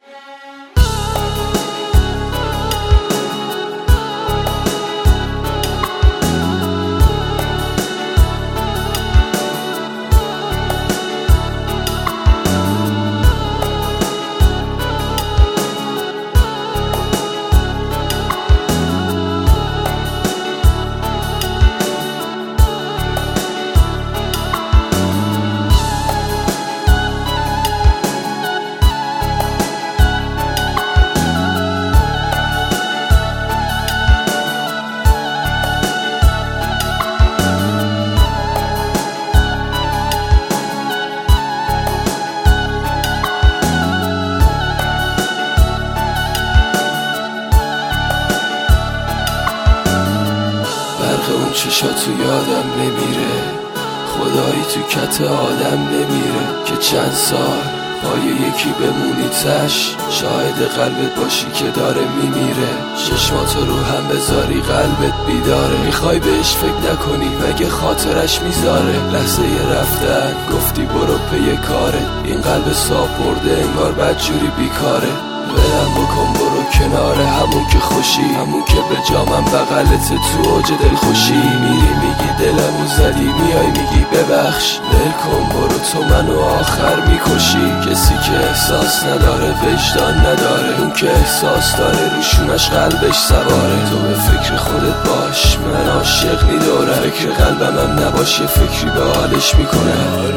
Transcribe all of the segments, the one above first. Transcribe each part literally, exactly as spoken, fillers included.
اون چشا تو یادم نمیره، خدایی تو کت آدم نمیره که چند سال پای یکی بمونی تش، شاهد قلبت باشی که داره میمیره. چشماتو رو هم بذاری قلبت بیداره، میخوای بهش فکر نکنی مگه خاطرش میذاره. لحظه رفتن گفتی برو پی کاره، این قلب ساپرده انگار بدجوری بیکاره. برم بکن برو کناره همون که خوشی، همون که به جامم بغلت تو اوج دل خوشی. میری میگی دلمو زدی، میای میگی ببخش، ول کن برو تو منو آخر میکشی. کسی که احساس نداره وجدان نداره، اون که احساس داره روشونش قلبش سواره. تو به فکر خودت باش، من عاشق میدورم، فکر قلبم هم نباشه فکری به حالش میکنه.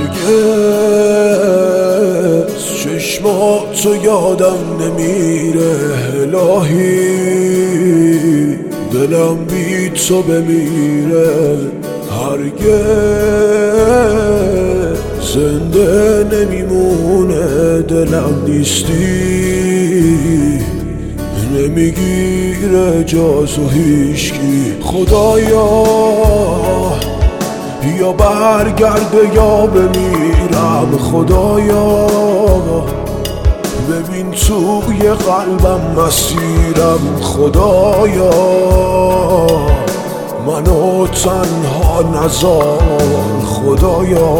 هرگز چشماتو یادم نمیره الهی، دلم بی تو بمیره. هرگز زنده نمیمونه دلم نیستی، نمیگیره جازو هیچکی. خدایا یا برگرده یا بمیرم، خدایا ببین توی قلبم مسیرم. خدایا منو تنها نذار، خدایا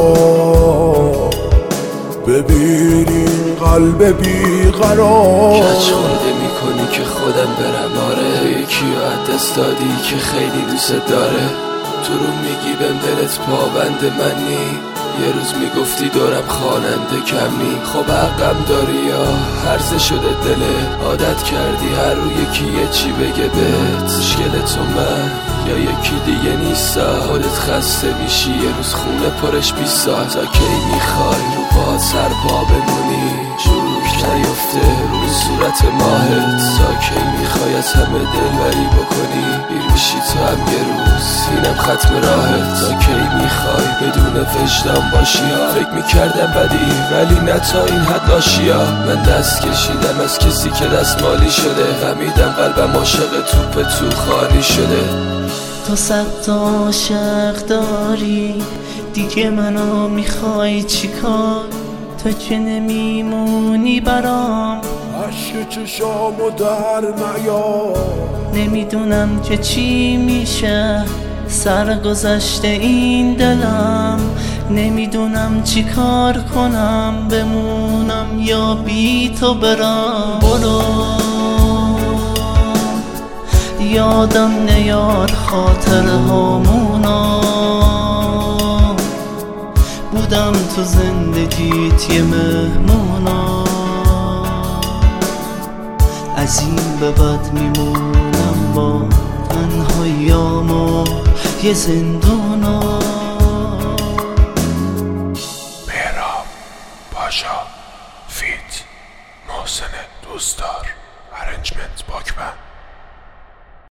ببین این قلب بیقرار. کج خورده میکنی که خودم برم، آره یکی رو دست دادی که خیلی دوست داره. تو رو میگی بهم دلت پابند منی، یه روز میگفتی دورم خواننده کمی. خب حقم داری یا هرزه شده دله، عادت کردی هر رو یکی یه چی بگه بهت. مشکل تو من یا یکی دیگه نیستا، خودت خسته میشی یه روز خونه پرش بیست ساعت. تا کی میخوای رو پا سر پا بمونی، شروع نیفته روی صورت ماهت. تا کی میخوای از همه دلبری بکنی، بیر میشی تو هم یه روز اینم ختم راهت. تا کی میخوای بدون وجدان باشی ها، فکر میکردم بدی ولی نه تا این حد لاشیا. من دست کشیدم از کسی که دستمالی شده، غمیدم قلبم عاشق توپ تو خالی شده. تو صد تا عاشق داری دیگه، منو میخوای چیکار؟ تو که نمیمونی برام، عشق چشامو در نیار. نمیدونم که چی میشه سرگذشته این دلم، نمیدونم چی کار کنم، بمونم یا بی تو برم. برو یادم نیار خاطر هامونا، بودم تو زندگیت یه مهمونا. از این به بعد میمونم با تنهاییامو یه زندونا. مهراب پاشا فیت محسن دوستدار، ارنجمنت باکمن.